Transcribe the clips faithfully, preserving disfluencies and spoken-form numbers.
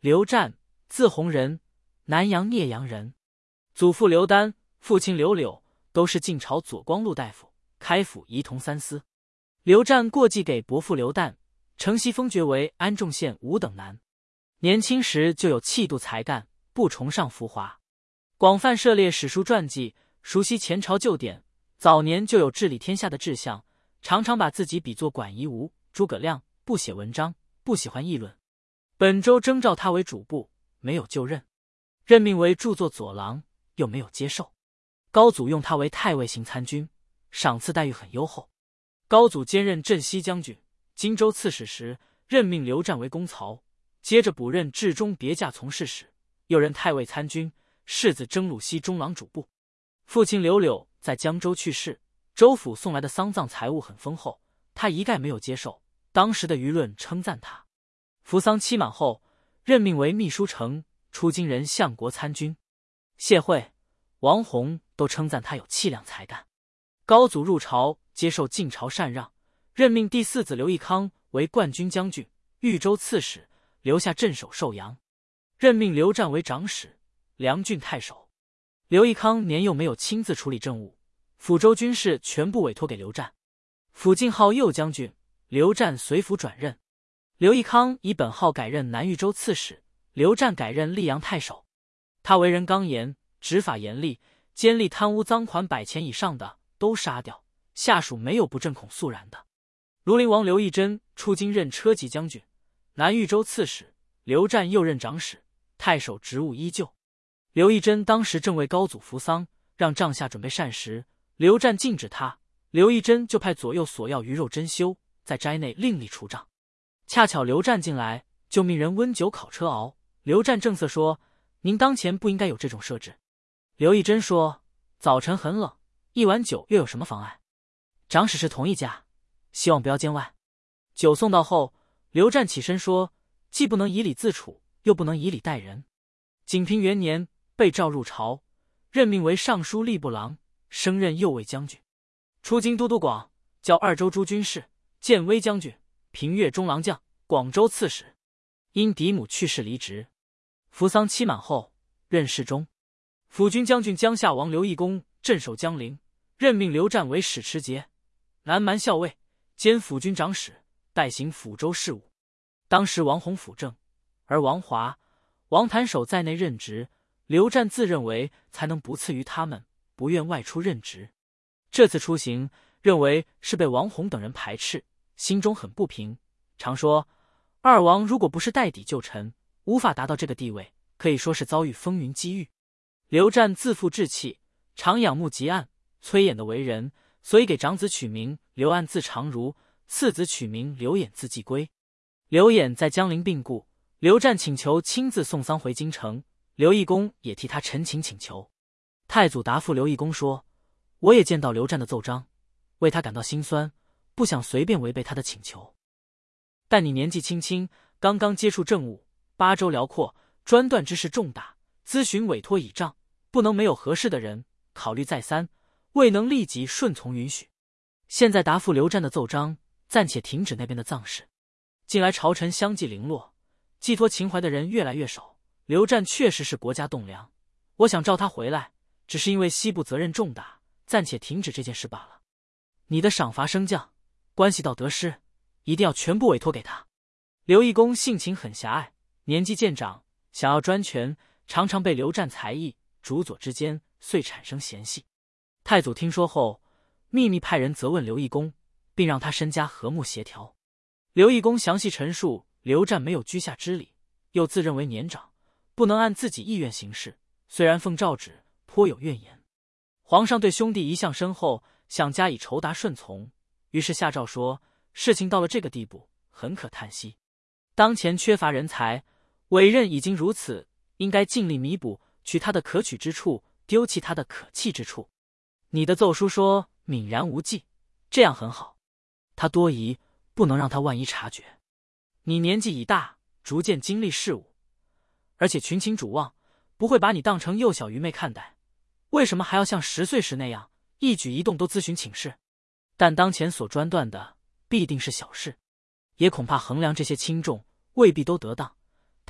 刘湛，字弘仁，南阳聂阳人。祖父刘丹，父亲刘柳，都是晋朝左光禄大夫，开府仪同三司。刘湛过继给伯父刘旦，承袭封爵为安众县五等男。年轻时就有气度才干，不崇尚浮华，广泛涉猎史书传记，熟悉前朝旧典。早年就有治理天下的志向，常常把自己比作管夷吾、诸葛亮，不写文章，不喜欢议论。本州征召他为主簿，没有就任，任命为著作佐郎，又没有接受。高祖用他为太尉行参军，赏赐待遇很优厚。高祖兼任镇西将军、荆州刺史时，任命刘湛为公曹，接着补任治中别驾从事使，又任太尉参军，世子征虏西中郎主簿。父亲刘柳在江州去世，州府送来的丧葬财物很丰厚，他一概没有接受。当时的舆论称赞他。服丧期满后，任命为秘书丞、出京人相国参军。谢惠、王弘都称赞他有气量才干。高祖入朝，接受晋朝禅让，任命第四子刘义康为冠军将军、豫州刺史，留下镇守寿阳。任命刘湛为长史、梁郡太守。刘义康年幼，没有亲自处理政务，抚州军事全部委托给刘湛。辅晋号右将军，刘湛随府转任。刘义康以本号改任南豫州刺史，刘湛改任溧阳太守。他为人刚严，执法严厉，监吏贪污赃款百钱以上的都杀掉，下属没有不震恐肃然的。庐陵王刘义珍出京任车骑将军、南豫州刺史，刘湛又任长史、太守职务依旧。刘义珍当时正为高祖服丧，让帐下准备膳食，刘湛禁止他，刘义珍就派左右索要鱼肉珍馐，在斋内另立除帐。恰巧刘湛进来，就命人温酒烤车熬。刘湛正色说：“您当前不应该有这种设置。”刘义珍说：“早晨很冷，一碗酒又有什么妨碍？长史是同一家，希望不要见外。”酒送到后，刘湛起身说：“既不能以礼自处，又不能以礼待人。”景平元年，被召入朝，任命为尚书吏部郎，升任右卫将军。出京都督广，教二州诸军事，建威将军、平越中郎将、广州刺史。因嫡母去世离职。服丧期满后，任侍中。辅军将军江夏王刘义公镇守江陵，任命刘湛为使持节、南蛮校尉，兼辅军长史，代行抚州事务。当时王弘辅政，而王华、王谭守在内任职，刘湛自认为才能不次于他们，不愿外出任职。这次出行，认为是被王弘等人排斥，心中很不平，常说二王如果不是代抵旧臣，无法达到这个地位，可以说是遭遇风云机遇。刘湛自负志气，常仰慕汲黯、崔琰的为人，所以给长子取名刘岸字长如，次子取名刘演字季归。刘演在江陵病故，刘湛请求亲自送丧回京城，刘义公也替他陈情请求。太祖答复刘义公说：“我也见到刘湛的奏章，为他感到心酸，不想随便违背他的请求。但你年纪轻轻，刚刚接触政务，八州辽阔，专断之事重大，咨询委托倚仗，不能没有合适的人，考虑再三，未能立即顺从允许。现在答复刘湛的奏章，暂且停止那边的葬事。近来朝臣相继零落，寄托情怀的人越来越少。刘湛确实是国家栋梁，我想召他回来，只是因为西部责任重大，暂且停止这件事罢了。你的赏罚升降，关系到得失，一定要全部委托给他。”刘义公性情很狭隘，年纪渐长，想要专权，常常被刘湛才艺、主佐之间，遂产生嫌隙。太祖听说后，秘密派人责问刘义公，并让他身家和睦协调。刘义公详细陈述刘湛没有居下之理，又自认为年长，不能按自己意愿行事，虽然奉诏旨，颇有怨言。皇上对兄弟一向深厚，想加以酬答顺从，于是下诏说：“事情到了这个地步，很可叹息。当前缺乏人才，委任已经如此，应该尽力弥补，取他的可取之处，丢弃他的可弃之处。你的奏书说泯然无忌，这样很好。他多疑，不能让他万一察觉。你年纪已大，逐渐经历事物，而且群情主望，不会把你当成幼小愚昧看待。为什么还要像十岁时那样，一举一动都咨询请示？但当前所专断的，必定是小事，也恐怕衡量这些轻重，未必都得当。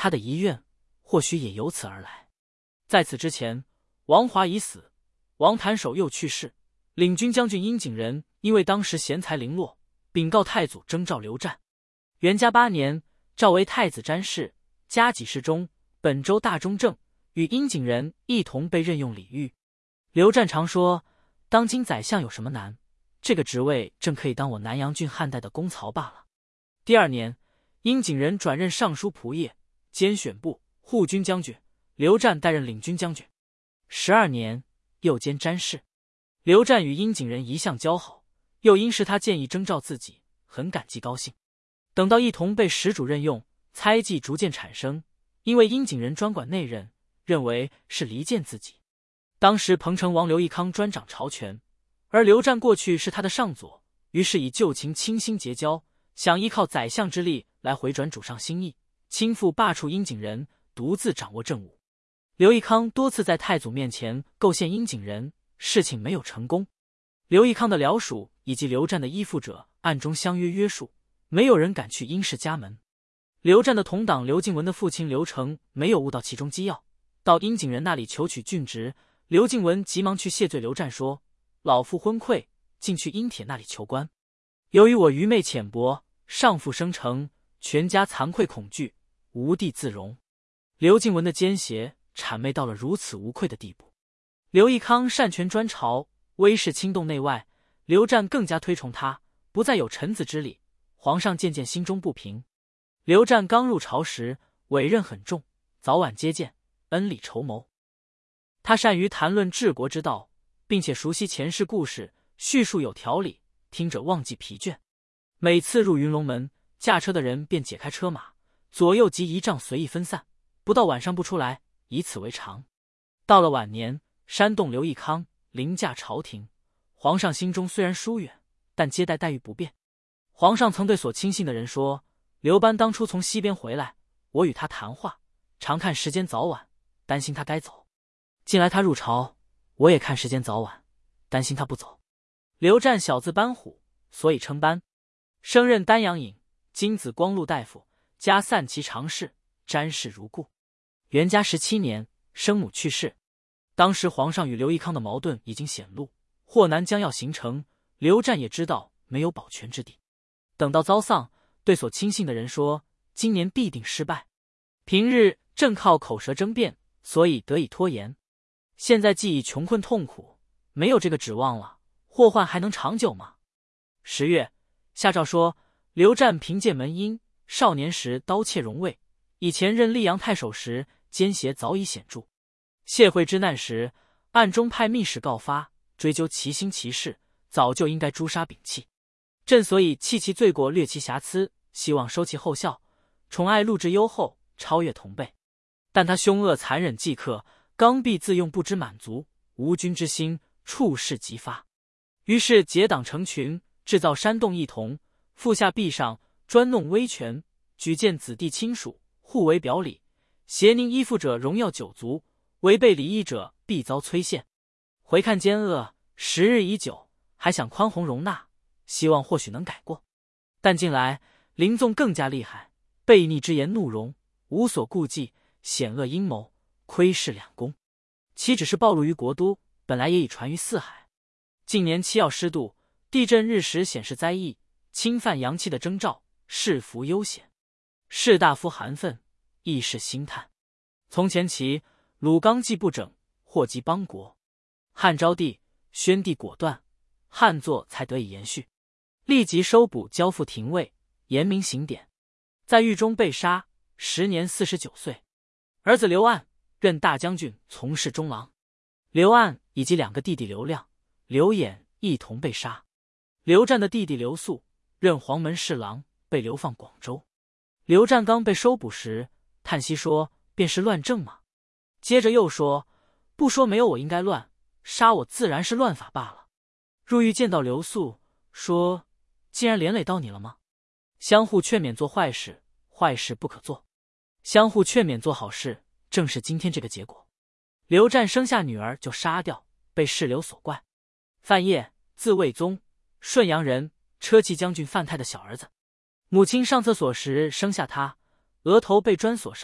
他的遗愿或许也由此而来。在此之前，王华已死，王谭守又去世，领军将军殷景仁因为当时贤才零落，禀告太祖征召刘湛。元嘉八年，诏为太子詹事、加给事中、本州大中正，与殷景仁一同被任用礼遇。刘湛常说，当今宰相有什么难？这个职位正可以当我南阳郡汉代的公曹罢了。第二年，殷景仁转任尚书仆射、兼选部、护军将军，刘湛代任领军将军。十二年，又兼詹事。刘湛与殷景仁一向交好，又因是他建议征召自己，很感激高兴。等到一同被使主任用，猜忌逐渐产生，因为殷景仁专管内任，认为是离间自己。当时彭城王刘义康专掌朝权，而刘湛过去是他的上佐，于是以旧情倾心结交，想依靠宰相之力来回转主上心意，亲赴罢黜殷景仁，独自掌握政务。刘义康多次在太祖面前构陷殷景仁，事情没有成功。刘义康的僚属以及刘湛的依附者暗中相约约束，没有人敢去殷氏家门。刘湛的同党刘敬文的父亲刘成没有悟到其中机要，到殷景仁那里求取郡职。刘敬文急忙去谢罪刘湛说，老父昏聩，竟去殷铁那里求官。由于我愚昧浅薄，上父生成，全家惭愧恐惧，无地自容。刘敬文的奸邪谄媚到了如此无愧的地步。刘义康擅权专朝，威势轻动内外，刘湛更加推崇他，不再有臣子之礼，皇上渐渐心中不平。刘湛刚入朝时，委任很重，早晚接见，恩礼筹谋。他善于谈论治国之道，并且熟悉前世故事，叙述有条理，听者忘记疲倦。每次入云龙门，驾车的人便解开车马，左右及仪仗随意分散，不到晚上不出来，以此为常。到了晚年，煽动刘义康凌驾朝廷，皇上心中虽然疏远，但接待待遇不便。皇上曾对所亲信的人说，刘班当初从西边回来，我与他谈话，常看时间早晚，担心他该走。近来他入朝，我也看时间早晚，担心他不走。刘湛小字班虎，所以称班，升任丹阳尹、金紫光禄大夫，加散骑常侍，詹事如故。元嘉十七年，生母去世。当时皇上与刘义康的矛盾已经显露，祸难将要形成，刘湛也知道没有保全之地。等到遭丧，对所亲信的人说，今年必定失败。平日正靠口舌争辩，所以得以拖延。现在既已穷困痛苦，没有这个指望了，祸患还能长久吗？十月，下诏说，刘湛凭借门荫，少年时刀切荣卫，以前任溧阳太守时，奸邪早已显著。谢惠之难时，暗中派密使告发，追究其心其事，早就应该诛杀摒弃。朕所以弃其罪过，略其瑕疵，希望收其后效，宠爱禄之优厚，超越同辈。但他凶恶残忍计克，刚愎自用，不知满足，无君之心，处事即发。于是结党成群，制造煽动异同，附下壁上，专弄威权，举荐子弟亲属，互为表里，邪佞依附者荣耀九族，违背礼义者必遭摧陷。回看奸恶，时日已久，还想宽宏容纳，希望或许能改过。但近来林纵更加厉害，悖逆之言怒容，无所顾忌，险恶阴谋，窥视两宫。其只是暴露于国都，本来也已传于四海。近年七要失度，地震日食显示灾异，侵犯阳气的征兆，士服悠闲，士大夫寒愤，亦是心叹。从前其鲁纲纪不整，祸及邦国。汉昭帝、宣帝果断，汉作才得以延续。立即收捕交付廷尉，严明刑典。在狱中被杀，时年四十九岁。儿子刘岸任大将军，从事中郎。刘岸以及两个弟弟刘亮、刘演一同被杀。刘湛的弟弟刘肃任黄门侍郎，被流放广州。刘湛刚被收捕时，叹息说：“便是乱政吗？”接着又说：“不说没有我应该乱，杀我自然是乱法罢了。”入狱见到刘肃，说：“既然连累到你了吗？相互劝勉做坏事，坏事不可做；相互劝勉做好事，正是今天这个结果。”刘湛生下女儿就杀掉，被世流所怪。范晔，字卫宗，顺阳人，车骑将军范泰的小儿子。母亲上厕所时生下他，额头被砖所伤，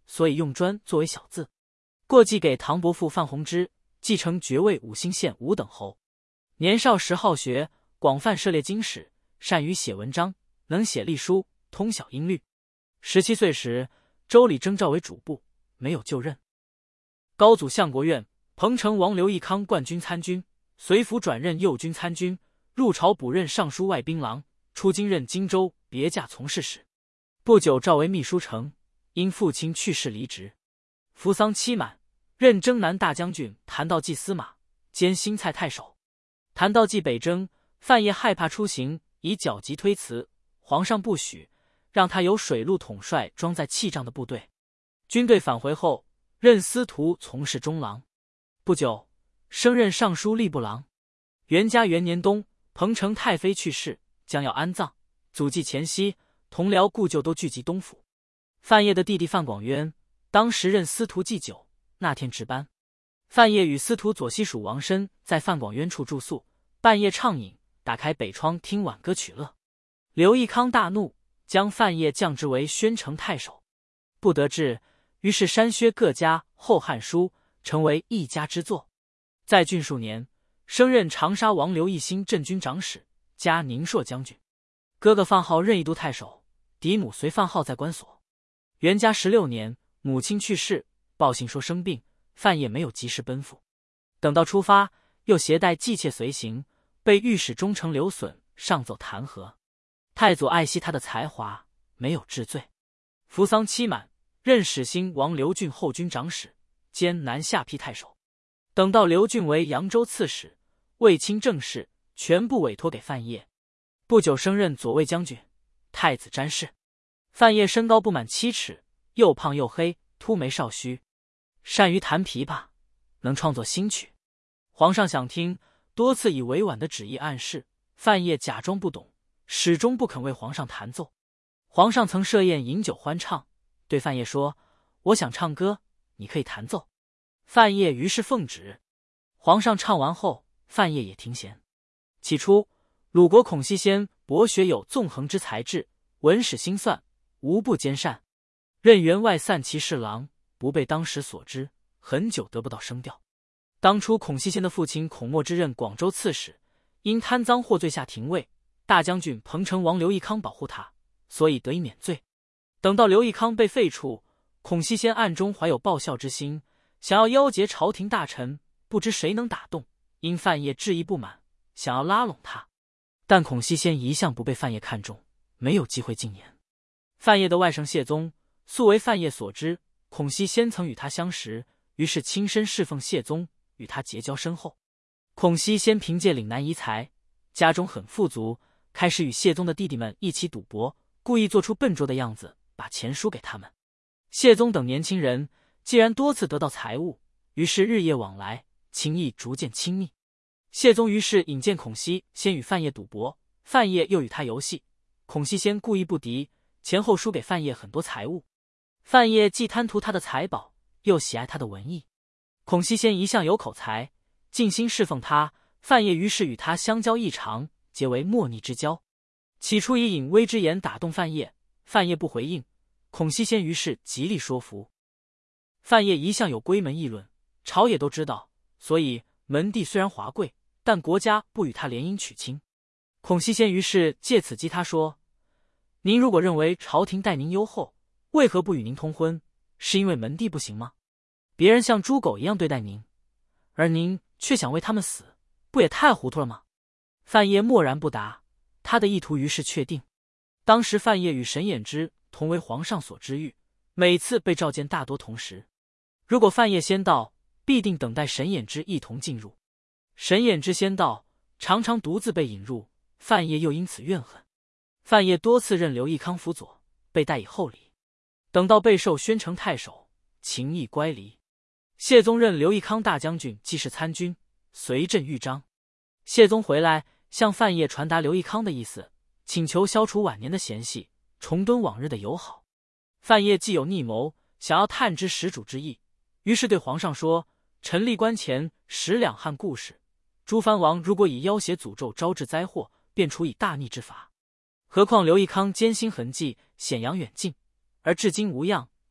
所以用专作为小字。过继给唐伯父范弘之，继承爵位武兴县五等侯。年少时好学，广泛涉猎经史，善于写文章，能写隶书，通晓音律。十七岁时，州里征召为主簿，没有就任。高祖相国院彭城王刘义康冠军参军，随府转任右军参军，入朝补任尚书外兵郎，出京任荆州别驾从事使。不久召为秘书丞，因父亲去世离职。服丧期满，任征南大将军、谭道济司马，兼新蔡太守。谭道济北征，范晔害怕出行，以脚疾推辞，皇上不许，让他由水陆统帅装载器仗的部队。军队返回后，任司徒从事中郎。不久，升任尚书吏部郎。元嘉元年冬，彭城太妃去世，将要安葬，祖祭前夕，同僚故旧都聚集东府。范晔的弟弟范广渊当时任司徒祭酒，那天值班。范晔与司徒左西蜀王申在范广渊处住宿，半夜畅饮，打开北窗听挽歌取乐。刘义康大怒，将范晔降职为宣城太守。不得志，于是删削各家《后汉书》，成为一家之作。在郡数年，升任长沙王刘义兴镇军长史，加宁朔将军。哥哥范浩任义都太守，嫡母随范浩在关所。元嘉十六年，母亲去世，报信说生病，范晔没有及时奔赴。等到出发，又携带姬妾随行，被御史中丞刘损上奏弹劾。太祖爱惜他的才华，没有治罪。服丧期满，任始兴王刘俊后军长史，兼南下邳太守。等到刘俊为扬州刺史，卫青政事全部委托给范晔。不久升任左卫将军，太子詹事。范晔身高不满七尺，又胖又黑，秃眉少须，善于弹琵琶，能创作新曲。皇上想听，多次以委婉的旨意暗示，范晔假装不懂，始终不肯为皇上弹奏。皇上曾设宴饮酒欢唱，对范晔说：“我想唱歌，你可以弹奏。”范晔于是奉旨。皇上唱完后，范晔也停弦。起初，鲁国孔熙先博学有纵横之才智，文史心算无不兼善，任员外散骑侍郎，不被当时所知，很久得不到升调。当初孔熙先的父亲孔默之任广州刺史，因贪赃获罪下廷尉，大将军彭城王刘义康保护他，所以得以免罪。等到刘义康被废黜，孔熙先暗中怀有报效之心，想要邀结朝廷大臣，不知谁能打动，因范晔志意不满，想要拉拢他。但孔熙先一向不被范晔看中，没有机会进言。范晔的外甥谢宗素为范晔所知，孔熙先曾与他相识，于是亲身侍奉谢宗，与他结交深厚。孔熙先凭借岭南遗才，家中很富足，开始与谢宗的弟弟们一起赌博，故意做出笨拙的样子，把钱输给他们。谢宗等年轻人既然多次得到财物，于是日夜往来，情谊逐渐亲密。谢宗于是引荐孔熙先与范晔赌博，范晔又与他游戏，孔熙先故意不敌，前后输给范晔很多财物。范晔既贪图他的财宝，又喜爱他的文艺。孔熙先一向有口才，尽心侍奉他，范晔于是与他相交异常，结为莫逆之交。起初以隐微之言打动范晔，范晔不回应，孔熙先于是极力说服。范晔一向有闺门议论，朝野都知道，所以门第虽然华贵，但国家不与他联姻娶亲。孔熙先于是借此激他说：“您如果认为朝廷待您优厚，为何不与您通婚？是因为门第不行吗？别人像猪狗一样对待您，而您却想为他们死，不也太糊涂了吗？”范晔默然不答，他的意图于是确定。当时范晔与沈衍之同为皇上所知遇，每次被召见大多同时。如果范晔先到，必定等待沈衍之一同进入。沈衍之先到，常常独自被引入，范晔又因此怨恨。范晔多次任刘义康辅佐，被待以厚礼。等到被授宣城太守，情谊乖离。谢宗任刘义康大将军，既是参军，随镇豫章。谢宗回来，向范晔传达刘义康的意思，请求消除晚年的嫌隙，重敦往日的友好。范晔既有逆谋，想要探知始主之意，于是对皇上说：“臣历官前识两汉故事，诸藩王如果以要挟诅咒招致灾祸，便处以大逆之罚。何况刘义康艰辛痕迹，显扬远近，而至今无恙，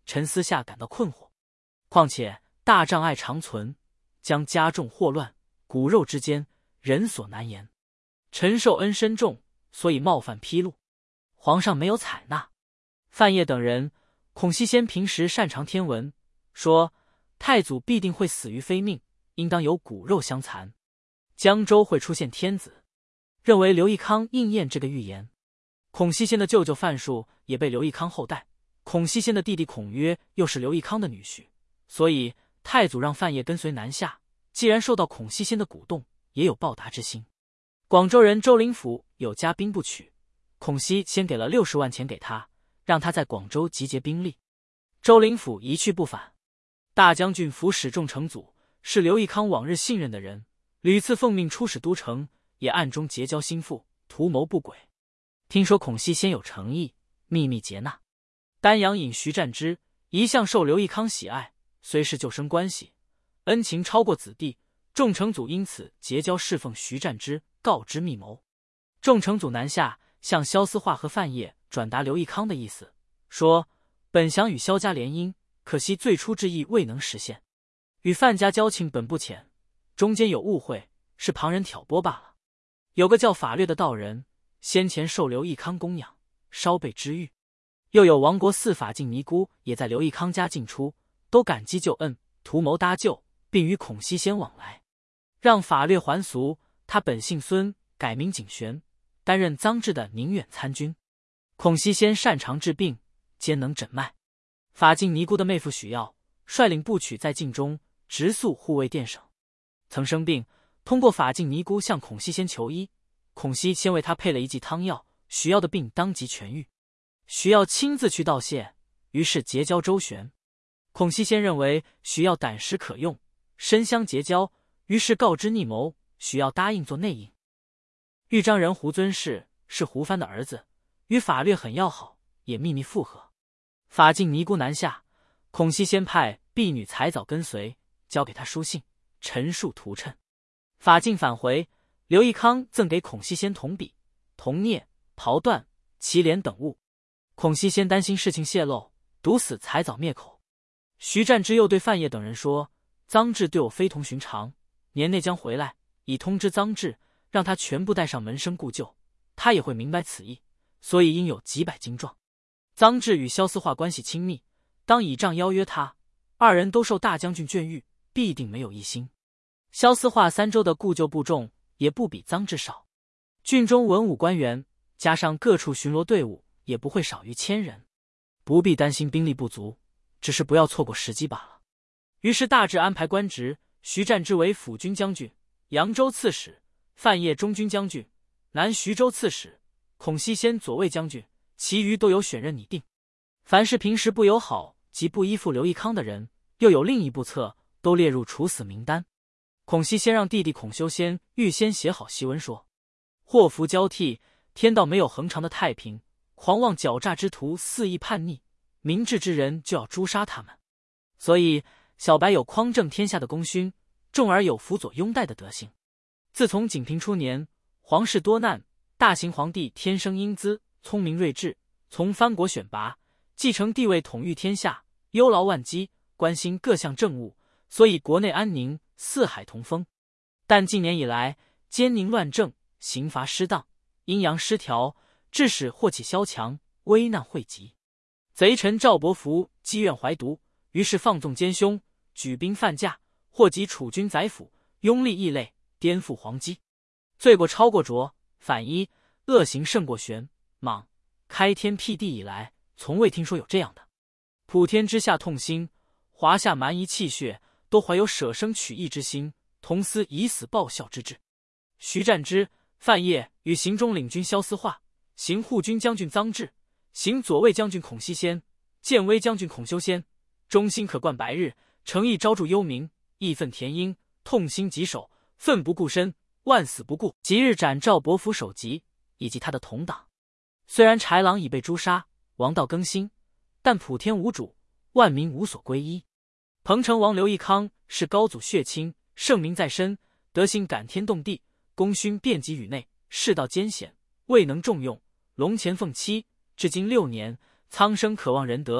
臣私下感到困惑。况且大障碍长存，将加重祸乱，骨肉之间，人所难言。臣受恩深重，所以冒犯披露，皇上没有采纳。范晔等人，孔熙先平时擅长天文，说太祖必定会死于非命，应当有骨肉相残，江州会出现天子，认为刘义康应验这个预言。孔熙先的舅舅范术也被刘义康后代，孔熙先的弟弟孔约又是刘义康的女婿，所以太祖让范晔跟随南下，既然受到孔熙先的鼓动，也有报答之心。广州人周灵甫有加兵不取，孔熙先给了六十万钱给他，让他在广州集结兵力。周灵甫一去不返。大将军府使仲成祖是刘义康往日信任的人，屡次奉命出使都城，也暗中结交心腹，图谋不轨。听说孔熙先有诚意，秘密接纳。丹阳尹徐占之一向受刘义康喜爱，虽是旧生关系，恩情超过子弟。仲成祖因此结交侍奉徐占之，告知密谋。仲成祖南下，向萧思化和范晔转达刘义康的意思，说本想与萧家联姻，可惜最初之意未能实现。与范家交情本不浅，中间有误会，是旁人挑拨罢了。有个叫法略的道人，先前受刘义康供养，稍被知遇。又有王国四法镜尼姑也在刘义康家进出，都感激救恩，图谋搭救，并与孔熙先往来。让法略还俗，他本姓孙，改名景玄，担任臧质的宁远参军。孔熙先擅长治病，兼能诊脉。法镜尼姑的妹夫许耀率领部曲在境中直宿护卫殿省，曾生病，通过法镜尼姑向孔熙先求医，孔熙先为他配了一剂汤药，许耀的病当即痊愈。许耀亲自去道谢，于是结交周旋。孔熙先认为许耀胆识可用，深相结交，于是告知逆谋，许耀答应做内应。豫章人胡尊氏是胡藩的儿子，与法略很要好，也秘密附和。法镜尼姑南下，孔熙先派婢女采枣跟随，交给他书信，陈述图谶。法镜返回，刘义康赠给孔熙先铜笔、铜镊、袍缎、祁连等物。孔熙先担心事情泄露，毒死采枣灭口。徐占之又对范晔等人说，臧质对我非同寻常，年内将回来，已通知臧质，让他全部带上门生故旧，他也会明白此意，所以应有几百精壮。臧质与萧思化关系亲密，当倚仗邀约他，二人都受大将军眷誉，必定没有异心。萧思化三州的故旧部众也不比臧质少，郡中文武官员加上各处巡逻队伍也不会少于千人，不必担心兵力不足，只是不要错过时机罢了。于是大致安排官职，徐占之为辅军将军、扬州刺史，范晔中军将军、南徐州刺史，孔熙先左卫将军，其余都有选任拟定。凡是平时不友好及不依附刘义康的人，又有另一步策，都列入处死名单。孔熙先让弟弟孔修先预先写好檄文，说祸福交替，天道没有恒长的太平，狂妄狡诈之徒肆意叛逆，明智之人就要诛杀他们。所以小白有匡正天下的功勋，重而有辅佐拥戴的德行。自从景平初年，皇室多难，大行皇帝天生英姿，聪明睿智，从藩国选拔，继承帝位，统御天下，忧劳万机，关心各项政务，所以国内安宁，四海同风。但近年以来，奸佞乱政，刑罚失当，阴阳失调，致使祸起萧墙，危难汇集。贼臣赵伯符积怨怀毒，于是放纵奸凶，举兵犯驾，祸及储君宰辅，拥立异类，颠覆皇基。罪过超过浊、反一，恶行胜过玄、莽。开天辟地以来，从未听说有这样的。普天之下痛心，华夏蛮夷气血，都怀有舍生取义之心，同思以死报效之志。徐占之、范晔与行中领军萧思化，行护军将军臧质，行左卫将军孔熙先，建威将军孔修先，忠心可冠白日，诚意昭著幽冥，义愤填膺，痛心疾首，奋不顾身，万死不顾。即日斩赵伯符首级，以及他的同党。虽然豺狼已被诛杀，王道更新，但普天无主，万民无所归依。彭城王刘义康是高祖血亲，盛名在身，德行感天动地，功勋遍及宇内，世道艰险，未能重用，龙潜凤栖，至今六年，苍生渴望仁德，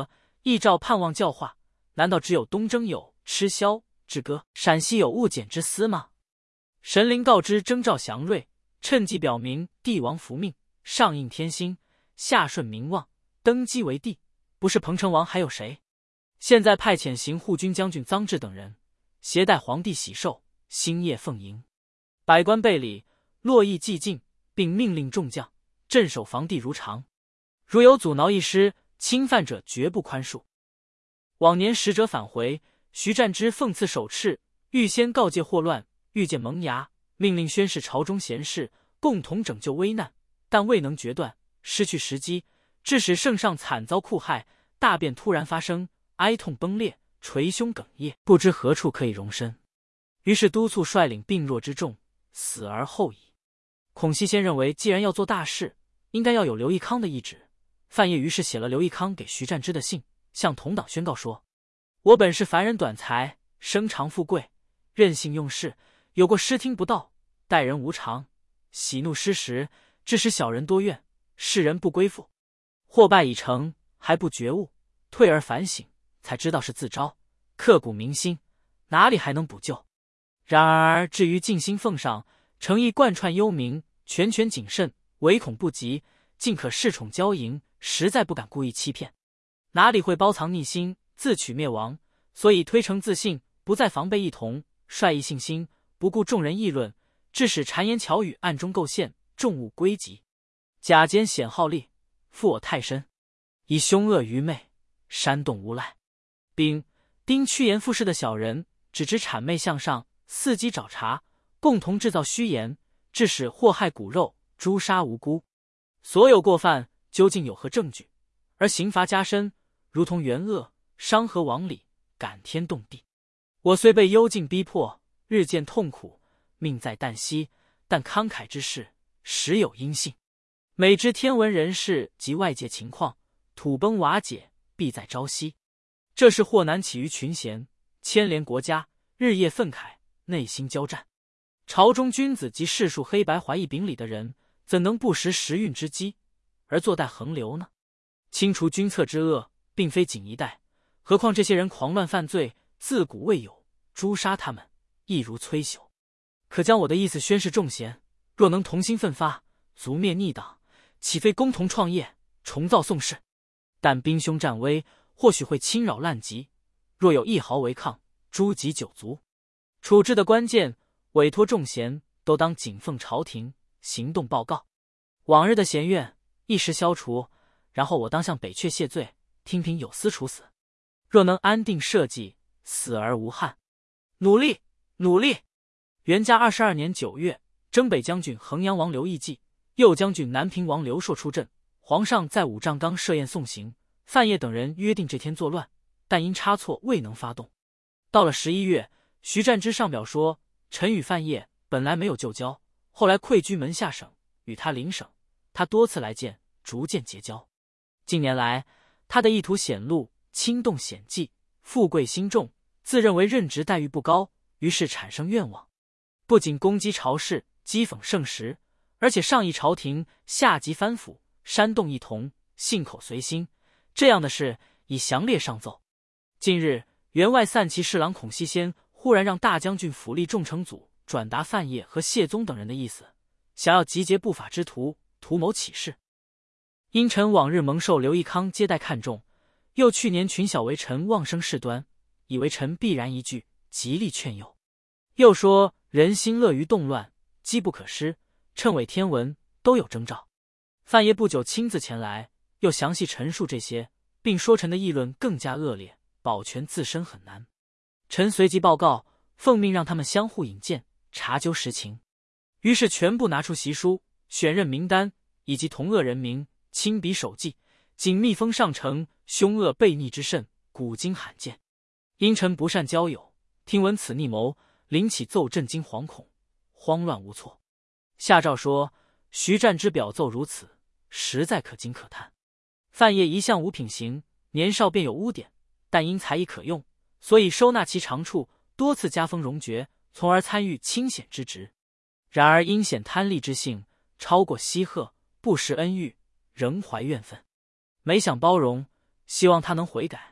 依照盼望教化，难道只有东征有吃枭之歌，陕西有勿减之思吗？神灵告知征兆祥瑞，趁机表明帝王福命，上应天心，下顺民望，登基为帝，不是彭城王还有谁？现在派遣行护军将军臧志等人，携带皇帝喜寿，星夜奉迎，百官备礼，络绎既进，并命令众将镇守防地如常，如有阻挠一师侵犯者，绝不宽恕。往年使者返回，徐湛之奉赐手敕，预先告诫祸乱，遇见萌芽，命令宣示朝中贤士共同拯救危难，但未能决断，失去时机，致使圣上惨遭酷害，大变突然发生，哀痛崩裂，捶胸哽咽，不知何处可以容身。于是督促率领病弱之众，死而后已。孔熙先认为，既然要做大事，应该要有刘义康的懿旨。范晔于是写了刘义康给徐湛之的信，向同党宣告说：我本是凡人短才，生长富贵，任性用事，有过失听不到，待人无常，喜怒失时，致使小人多怨，世人不归附。祸败已成，还不觉悟，退而反省，才知道是自招，刻骨铭心，哪里还能补救？然而至于尽心奉上，诚意贯穿幽冥，全权谨慎，唯恐不及，尽可恃宠骄淫，实在不敢故意欺骗，哪里会包藏逆心，自取灭亡？所以推诚自信，不再防备异同，率意信心，不顾众人议论，致使谗言巧语暗中构陷，众误归集，假奸显好利，负我太深，以凶恶愚昧，煽动无赖。丙丁趋炎附势的小人，只知谄媚向上，伺机找茬，共同制造虚言，致使祸害骨肉，诛杀无辜。所有过犯究竟有何证据？而刑罚加深，如同元恶，伤和亡理，感天动地。我虽被幽禁逼迫，日渐痛苦，命在旦夕，但慷慨之事，时有因信。每知天文人事及外界情况，土崩瓦解，必在朝夕。这是祸难起于群贤，牵连国家，日夜愤慨，内心交战。朝中君子及世数黑白怀疑秉理的人，怎能不识时运之机，而坐待横流呢？清除君侧之恶，并非仅一代，何况这些人狂乱犯罪，自古未有，诛杀他们，亦如摧朽。可将我的意思宣示众贤，若能同心奋发，族灭逆党，岂非共同创业，重造宋氏？但兵凶战危，或许会侵扰滥极，若有一毫违抗，诛及九族。处置的关键，委托众贤都当谨奉朝廷，行动报告，往日的嫌怨一时消除，然后我当向北阙谢罪，听凭有司处死。若能安定社稷，死而无憾。努力，努力！元嘉二十二年九月，征北将军衡阳王刘义季、右将军南平王刘硕出阵，皇上在五丈冈设宴送行，范晔等人约定这天作乱，但因差错未能发动。到了十一月，徐湛之上表说，臣与范晔本来没有旧交，后来溃居门下省，与他邻省，他多次来见，逐渐结交。近年来，他的意图显露，轻动险忌，富贵心重，自认为任职待遇不高，于是产生愿望，不仅攻击朝事，讥讽圣时，而且上议朝廷，下级藩府，煽动异同，信口随心，这样的事已详列上奏。近日，员外散骑侍郎孔熙先忽然让大将军府吏众成祖转达范晔和谢宗等人的意思，想要集结不法之徒，图谋起事。因臣往日蒙受刘义康接待看重，又去年群小为臣妄生事端，以为臣必然一句，极力劝诱。又说人心乐于动乱，机不可失，谶纬天文都有征兆。范晔不久亲自前来，又详细陈述这些，并说臣的议论更加恶劣，保全自身很难。臣随即报告，奉命让他们相互引荐，查究实情。于是全部拿出习书，选任名单以及同恶人名，亲笔手记，谨密封上呈，凶恶悖逆之甚，古今罕见。因臣不善交友，听闻此逆谋，临起奏震惊惶恐，慌乱无措。下诏说，徐湛之表奏如此，实在可惊可叹。范晔一向无品行，年少便有污点，但因才艺可用，所以收纳其长处，多次加封荣爵，从而参与清显之职。然而因显贪利之性，超过稀贺，不识恩遇，仍怀怨愤。每想包容，希望他能悔改，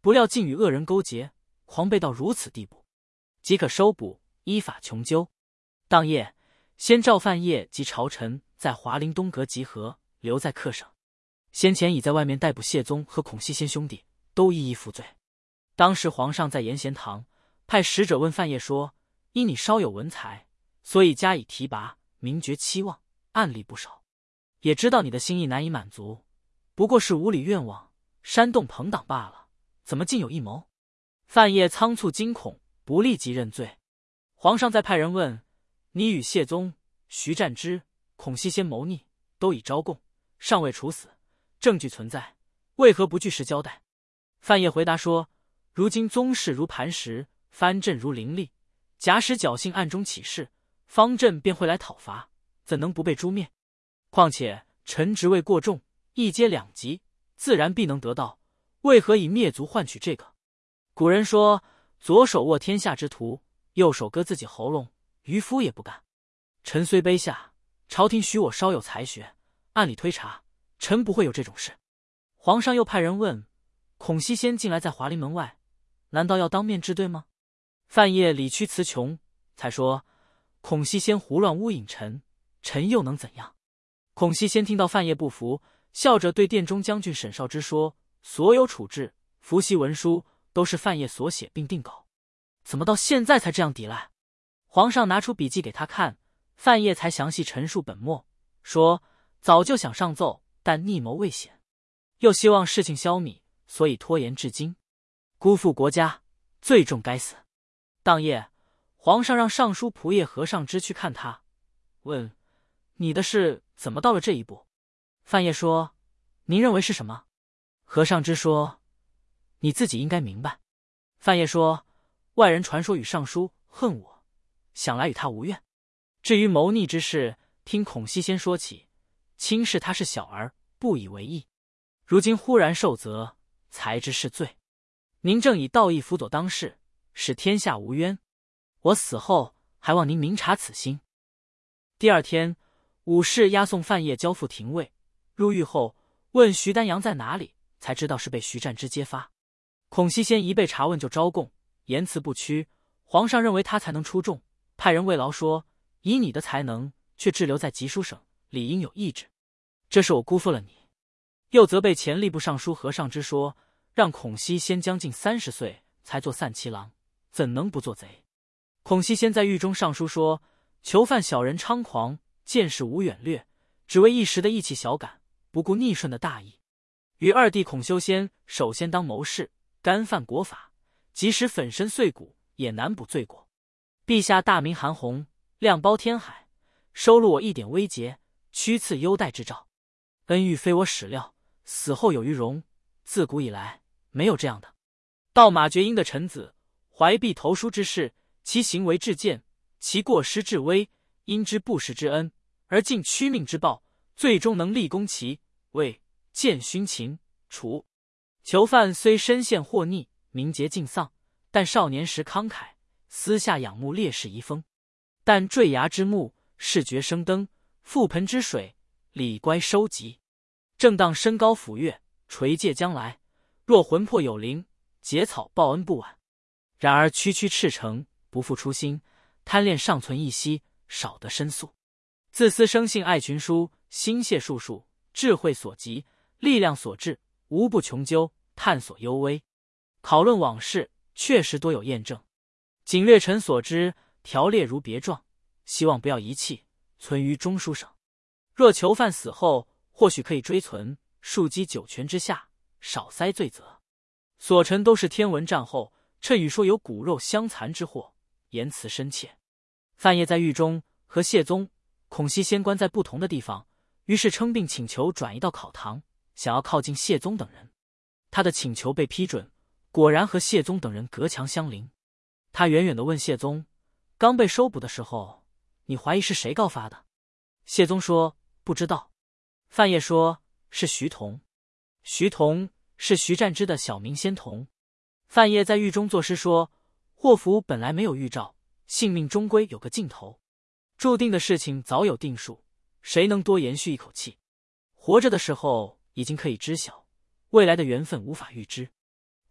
不料竟与恶人勾结，狂悖到如此地步，即可收捕，依法穷究。当夜，先召范晔及朝臣在华陵东阁集合，留在客省。先前已在外面逮捕谢宗和孔熙先兄弟，都一一服罪。当时皇上在延贤堂，派使者问范晔说：“因你稍有文才，所以加以提拔，名爵期望，案例不少。也知道你的心意难以满足，不过是无理愿望，煽动朋党罢了，怎么竟有异谋？”范晔仓促惊恐，不立即认罪。皇上再派人问：“你与谢宗、徐占之、孔熙先谋逆，都已招供，尚未处死，证据存在，为何不据实交代？”范晔回答说：“如今宗室如磐石，藩镇如凌厉，假使侥幸暗中起事，方阵便会来讨伐，怎能不被诛灭？况且臣职位过重，一阶两级，自然必能得到，为何以灭族换取这个？古人说，左手握天下之徒，右手割自己喉咙，渔夫也不干。臣虽卑下，朝廷许我稍有才学，按理推查，臣不会有这种事。”皇上又派人问：“孔熙先近来在华陵门外，难道要当面质对吗？”范晔理屈词穷，才说：“孔熙先胡乱诬引臣，臣又能怎样？”孔熙先听到范晔不服，笑着对殿中将军沈绍之说：“所有处置、伏羲文书都是范晔所写并定稿，怎么到现在才这样抵赖？”皇上拿出笔记给他看，范晔才详细陈述本末，说：“早就想上奏，但逆谋未显，又希望事情消弭，所以拖延至今，辜负国家，最重该死。”当夜，皇上让尚书仆射何尚之去看他，问：“你的事怎么到了这一步？”范晔说：“您认为是什么？”何尚之说：“你自己应该明白。”范晔说：“外人传说与尚书恨我，想来与他无怨。至于谋逆之事，听孔熙先说起，轻视他是小儿，不以为意。如今忽然受责，才知是罪。您正以道义辅佐当世，使天下无冤。我死后，还望您明察此心。”第二天，武士押送范晔交付廷尉。入狱后，问徐丹阳在哪里，才知道是被徐占之揭发。孔熙先一被查问就招供，言辞不屈。皇上认为他才能出众，派人慰劳说：“以你的才能，却滞留在吉书省，理应有意志。这是我辜负了你。”又责备前吏部尚书何尚之说：“让孔熙先将近三十岁才做散骑郎，怎能不做贼？”孔熙先在狱中上书说：“囚犯小人猖狂，见识无远略，只为一时的意气小感，不顾逆顺的大义。与二弟孔修先首先当谋士，干犯国法，即使粉身碎骨，也难补罪过。陛下大明韩红，量包天海，收录我一点微节，屈赐优待之兆。恩遇非我始料，死后有余荣，自古以来没有这样的。到马厥英的臣子，怀璧投书之事，其行为至贱，其过失至微，因之不时之恩，而尽屈命之报，最终能立功其位，见勋勤，除。囚犯虽身陷祸逆，名节尽丧，但少年时慷慨，私下仰慕烈士遗风。但坠崖之木，视觉生灯；覆盆之水，礼乖收集。正当身高抚月，垂戒将来。若魂魄有灵，结草报恩不晚。然而区区赤诚，不负初心，贪恋尚存一息，少得申诉。自私生性爱群书，心谢术数，智慧所及，力量所致，无不穷究，探索幽微。讨论往事，确实多有验证。仅略臣所知，条列如别状，希望不要遗弃，存于中书省。若囚犯死后，或许可以追存，庶几九泉之下，少塞罪责。所陈都是天文战后，趁语说有骨肉相残之祸，言辞深切。范晔在狱中和谢宗、孔熙先关在不同的地方，于是称病请求转移到考堂，想要靠近谢宗等人。他的请求被批准，果然和谢宗等人隔墙相邻。他远远地问谢宗：“刚被收捕的时候，你怀疑是谁告发的？”谢宗说：“不知道。”范晔说：“是徐同。”徐同是徐占之的小名仙童。范晔在狱中作诗说：“祸福本来没有预兆，性命终归有个尽头。注定的事情早有定数，谁能多延续一口气？活着的时候已经可以知晓，未来的缘分无法预知。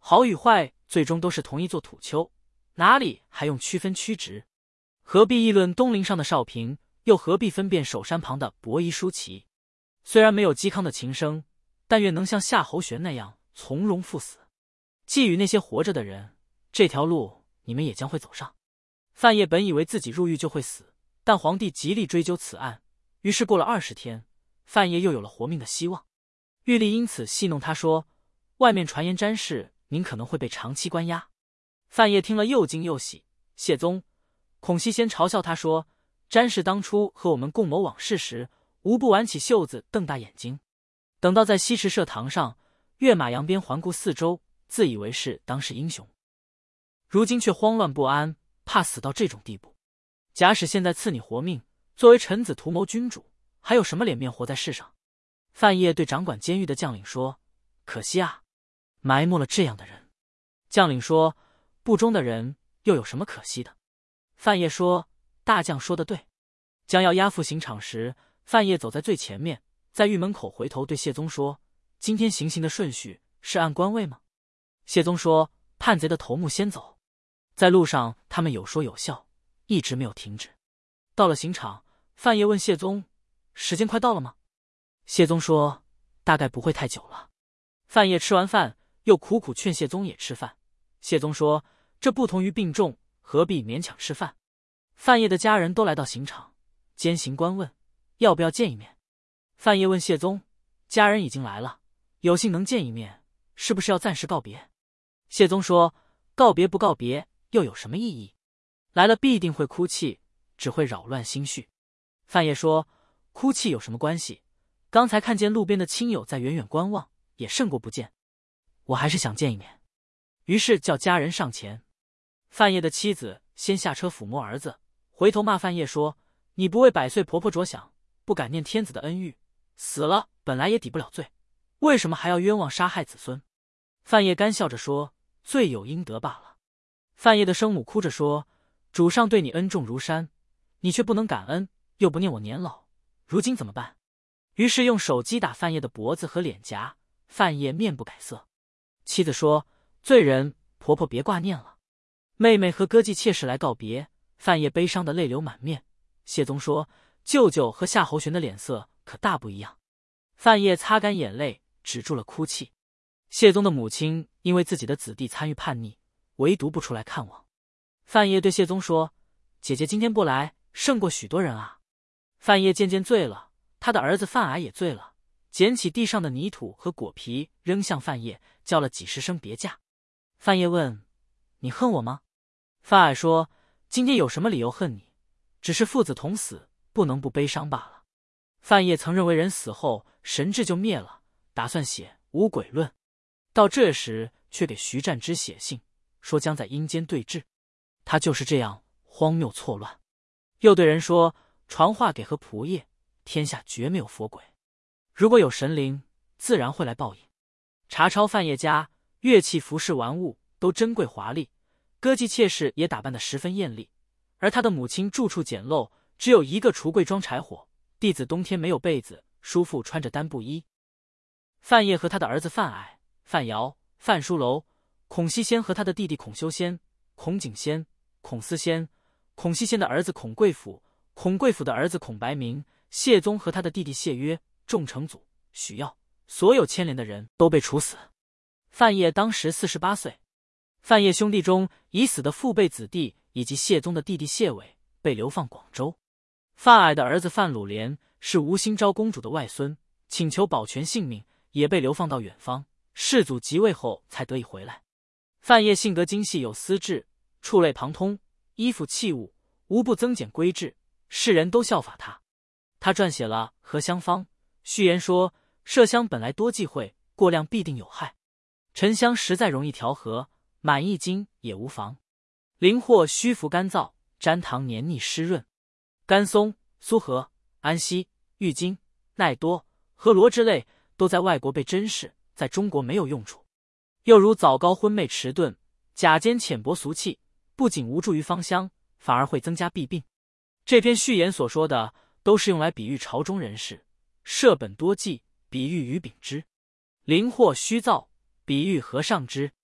好与坏最终都是同一座土丘，哪里还用区分曲直？何必议论东陵上的少平，又何必分辨守山旁的伯夷叔齐？虽然没有嵇康的情深，但愿能像夏侯玄那样从容赴死。寄予那些活着的人，这条路你们也将会走上。范晔本以为自己入狱就会死，但皇帝极力追究此案，于是过了二十天，范晔又有了活命的希望。玉帝因此戏弄他说：“外面传言詹氏您可能会被长期关押。”范晔听了又惊又喜。谢宗、孔熙先嘲笑他说：“詹氏当初和我们共谋往事时，无不挽起袖子瞪大眼睛。等到在西池社堂上，跃马扬鞭环顾四周，自以为是当世英雄，如今却慌乱不安，怕死到这种地步。假使现在赐你活命，作为臣子图谋君主，还有什么脸面活在世上？”范晔对掌管监狱的将领说：“可惜啊，埋没了这样的人。”将领说：“部中的人又有什么可惜的？”范晔说：“大将说得对。”将要押赴刑场时，范晔走在最前面，在狱门口回头对谢宗说：“今天行刑的顺序是按官位吗？”谢宗说：“叛贼的头目先走。”在路上他们有说有笑，一直没有停止。到了刑场，范晔问谢宗：“时间快到了吗？”谢宗说：“大概不会太久了。”范晔吃完饭，又苦苦劝谢宗也吃饭。谢宗说：“这不同于病重，何必勉强吃饭？”范晔的家人都来到刑场，监刑官问：“要不要见一面？”范晔问谢宗：“家人已经来了，有幸能见一面，是不是要暂时告别？”谢宗说：“告别不告别，又有什么意义？来了必定会哭泣，只会扰乱心绪。”范晔说：“哭泣有什么关系？刚才看见路边的亲友在远远观望，也胜过不见。我还是想见一面。”于是叫家人上前。范晔的妻子先下车抚摸儿子，回头骂范晔说：“你不为百岁婆婆着想，不感念天子的恩遇，死了本来也抵不了罪，为什么还要冤枉杀害子孙？”范晔干笑着说：“罪有应得罢了。”范晔的生母哭着说：“主上对你恩重如山，你却不能感恩，又不念我年老，如今怎么办？”于是用手击打范晔的脖子和脸颊，范晔面不改色。妻子说：“罪人，婆婆别挂念了。”妹妹和哥继妾室来告别，范晔悲伤的泪流满面。谢宗说：“舅舅和夏侯玄的脸色可大不一样。”范晔擦干眼泪，止住了哭泣。谢宗的母亲因为自己的子弟参与叛逆，唯独不出来看望。范晔对谢宗说：“姐姐今天不来，胜过许多人啊。”范晔渐渐醉了，他的儿子范矮也醉了，捡起地上的泥土和果皮扔向范晔，叫了几十声别驾。范晔问：“你恨我吗？”范矮说：“今天有什么理由恨你？只是父子同死，不能不悲伤罢了。”范晔曾认为人死后神智就灭了，打算写《无鬼论》，到这时却给徐湛之写信，说将在阴间对峙。他就是这样荒谬错乱。又对人说：“传话给和仆夜，天下绝没有佛鬼，如果有神灵，自然会来报应。”查抄范晔家，乐器服饰玩物都珍贵华丽，歌妓妾室也打扮得十分艳丽，而他的母亲住处简陋，只有一个橱柜装柴火，弟子冬天没有被子，叔父穿着单布衣。范晔和他的儿子范矮、范瑶、范书楼，孔熙先和他的弟弟孔修先、孔景先、孔思先，孔熙先的儿子孔贵府、孔贵府的儿子孔白明，谢宗和他的弟弟谢约、仲成祖、许耀，所有牵连的人都被处死。范晔当时四十八岁。范晔兄弟中已死的父辈子弟以及谢宗的弟弟谢伟被流放广州。范矮的儿子范鲁连是吴兴昭公主的外孙，请求保全性命，也被流放到远方，世祖即位后才得以回来。范晔性格精细有私志，触类旁通，衣服器物无不增减规制，世人都效法他。他撰写了《合香方》，序言说：“麝香本来多忌讳，过量必定有害。沉香实在容易调和，满一斤也无妨。灵藿须服干燥，粘糖黏腻湿润。甘松、苏合、安息、郁金、奈多、河罗之类都在外国被珍视，在中国没有用处。又如枣膏昏昧迟钝，假尖浅薄俗气，不仅无助于芳香，反而会增加弊病。”这篇序言所说的都是用来比喻朝中人士，舍本多忌，比喻于秉之；灵藿须造，比喻和尚之。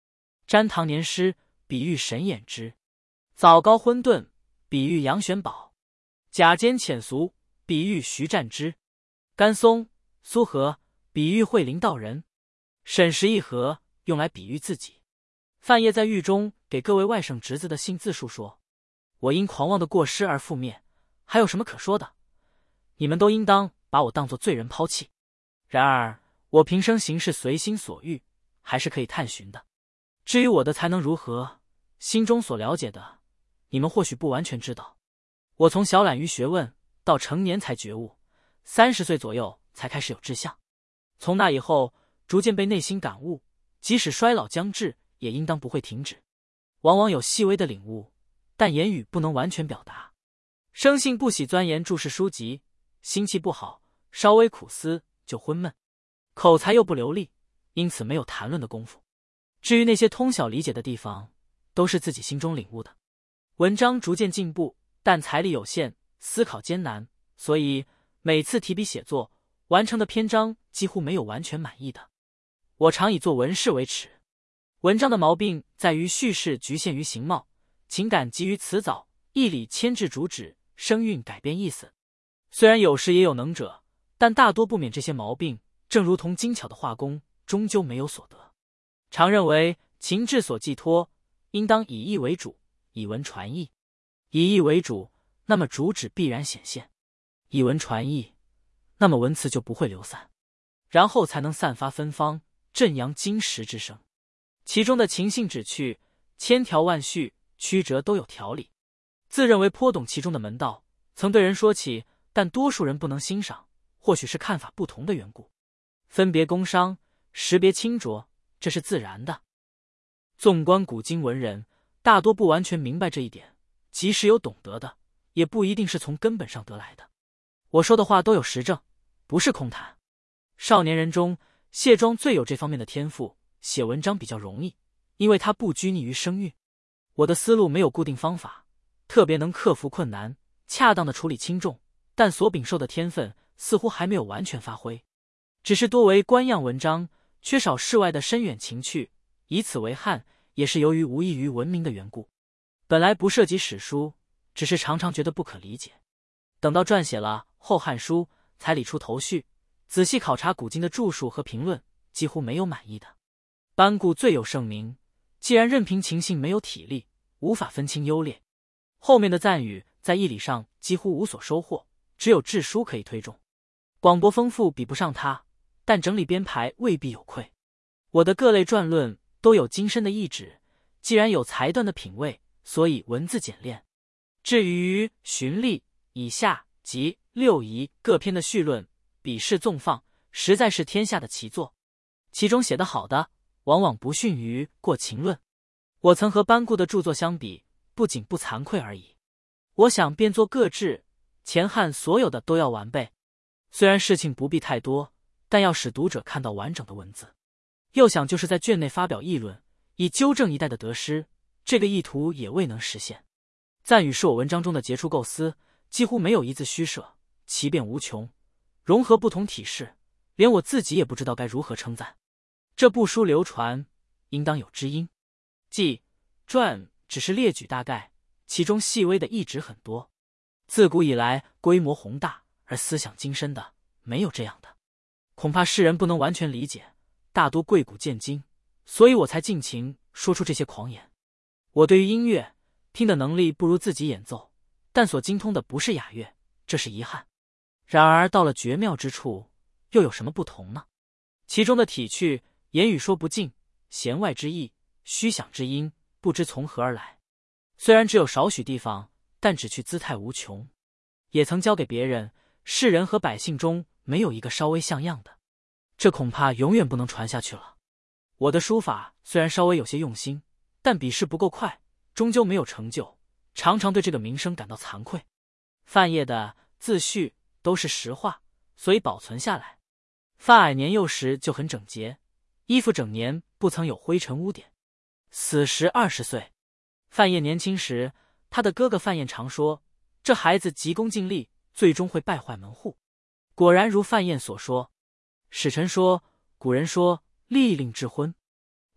瞻堂年师，比喻神眼之；早高昏顿，比喻杨玄宝；甲间浅俗，比喻徐湛之；甘松、苏和，比喻慧灵道人；沈石一合，用来比喻自己。范晔在狱中给各位外甥侄子的信自述说：我因狂妄的过失而覆灭，还有什么可说的？你们都应当把我当作罪人抛弃。然而我平生行事随心所欲，还是可以探寻的。至于我的才能如何，心中所了解的，你们或许不完全知道。我从小懒于学问，到成年才觉悟，三十岁左右才开始有志向。从那以后，逐渐被内心感悟，即使衰老将至，也应当不会停止。往往有细微的领悟，但言语不能完全表达。生性不喜钻研注释书籍，心气不好，稍微苦思就昏闷，口才又不流利，因此没有谈论的功夫。至于那些通晓理解的地方，都是自己心中领悟的。文章逐渐进步，但财力有限，思考艰难，所以每次提笔写作，完成的篇章几乎没有完全满意的。我常以做文事为耻。文章的毛病在于叙事局限于形貌，情感急于辞藻，义理牵制主旨，声韵改变意思。虽然有时也有能者，但大多不免这些毛病，正如同精巧的画工，终究没有所得。常认为情志所寄托，应当以意为主，以文传意。以意为主，那么主旨必然显现；以文传意，那么文词就不会流散，然后才能散发芬芳，振扬金石之声。其中的情性旨趣，千条万绪，曲折都有条理。自认为颇懂其中的门道，曾对人说起，但多数人不能欣赏，或许是看法不同的缘故。分别工商，识别清浊，这是自然的。纵观古今文人，大多不完全明白这一点，即使有懂得的，也不一定是从根本上得来的。我说的话都有实证，不是空谈。少年人中，谢庄最有这方面的天赋，写文章比较容易，因为他不拘泥于声韵。我的思路没有固定方法，特别能克服困难，恰当的处理轻重，但所禀受的天分似乎还没有完全发挥，只是多为官样文章，缺少世外的深远情趣，以此为憾，也是由于无异于文明的缘故。本来不涉及史书，只是常常觉得不可理解。等到撰写了《后汉书》，才理出头绪，仔细考察古今的著述和评论，几乎没有满意的。班固最有盛名，既然任凭情性没有体力，无法分清优劣。后面的赞语在义理上几乎无所收获，只有志书可以推重。广博丰富比不上他，但整理编排未必有愧。我的各类传论都有精深的意旨，既然有裁断的品味，所以文字简练。至于循例、以下及六仪各篇的序论，笔势纵放，实在是天下的奇作。其中写得好的，往往不逊于过秦论。我曾和班固的著作相比，不仅不惭愧而已。我想变作各志，前汉所有的都要完备。虽然事情不必太多，但要使读者看到完整的文字。又想就是在卷内发表议论，以纠正一代的得失，这个意图也未能实现。赞语是我文章中的杰出构思，几乎没有一字虚设，奇变无穷，融合不同体式，连我自己也不知道该如何称赞。这部书流传，应当有知音。记传只是列举大概，其中细微的意旨很多。自古以来，规模宏大而思想精深的，没有这样的。恐怕世人不能完全理解，大多贵古见今，所以我才尽情说出这些狂言。我对于音乐听的能力不如自己演奏，但所精通的不是雅乐，这是遗憾。然而到了绝妙之处，又有什么不同呢？其中的体趣，言语说不尽，弦外之意，虚响之音，不知从何而来。虽然只有少许地方，但只去姿态无穷。也曾教给别人，世人和百姓中没有一个稍微像样的，这恐怕永远不能传下去了。我的书法虽然稍微有些用心，但笔势不够快，终究没有成就，常常对这个名声感到惭愧。范晔的自序都是实话，所以保存下来。范矮年幼时就很整洁，衣服整年不曾有灰尘污点。死时二十岁。范晔年轻时，他的哥哥范彦常说，这孩子急功近利，最终会败坏门户。果然如范彦所说。史臣说，古人说利令智昏，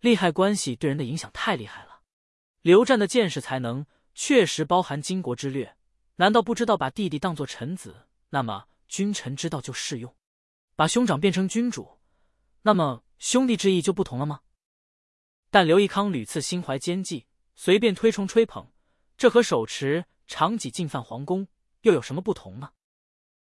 利害关系对人的影响太厉害了。刘湛的见识才能确实包含经国之略，难道不知道把弟弟当作臣子，那么君臣之道就适用；把兄长变成君主，那么兄弟之意就不同了吗？但刘义康屡次心怀奸计，随便推崇吹捧，这和手持长戟进犯皇宫又有什么不同呢？